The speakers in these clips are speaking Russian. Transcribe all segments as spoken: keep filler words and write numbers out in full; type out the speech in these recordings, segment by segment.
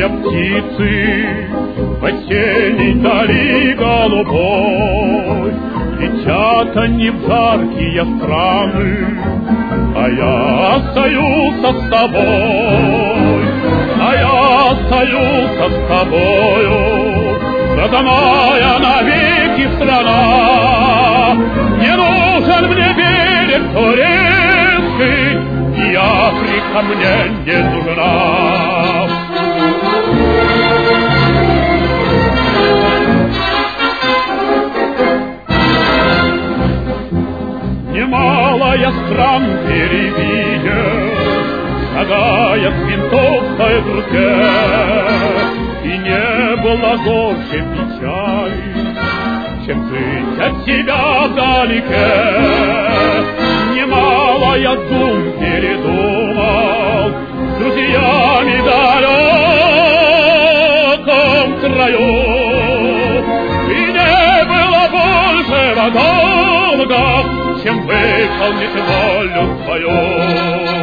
Белокрылые птицы в осенней дали голубой, летят они в жаркие страны, а я остаюсь с тобой, а я остаюсь с тобою, родная навеки страна. Не нужен мне берег турецкий, и Африка мне не нужна. Немало я стран перевидел, шагая с винтовкой в руке, и не было горше печали, чем жить от тебя вдалеке. Немало я дум передумал с друзьями в далеком краю, и не было большего долга, чем выполнить волю твою.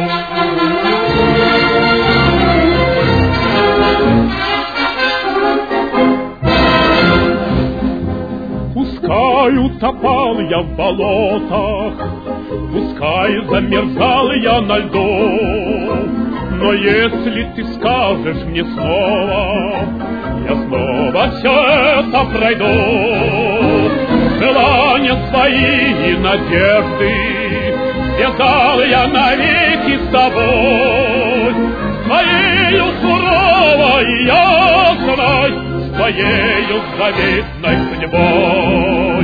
Пускай утопал я в болотах, пускай замерзал я на льду, но если ты скажешь мне снова, я снова все это пройду. Желания свои и надежды связал я навеки с тобой, своею суровой и ясной, своею заветной судьбой.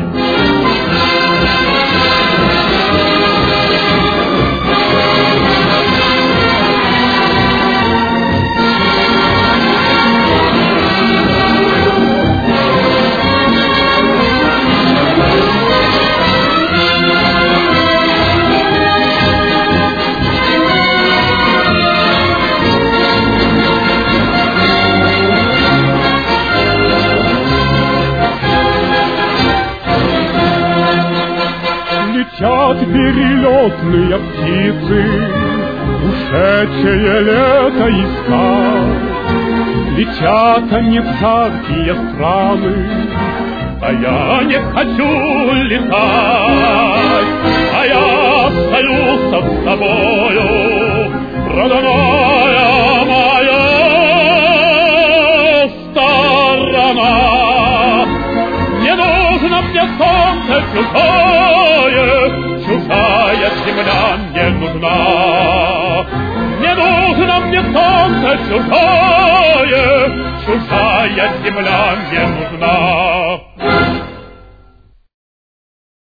Летят перелетные птицы, ушедшее лето искать. Летят они в жаркие страны, а я не хочу летать. А я остаюсь с тобою, родная моя сторона. Не нужно мне солнце чужое, чужая земля мне нужна. Не нужно мне солнце чужое, чужая земля мне нужна.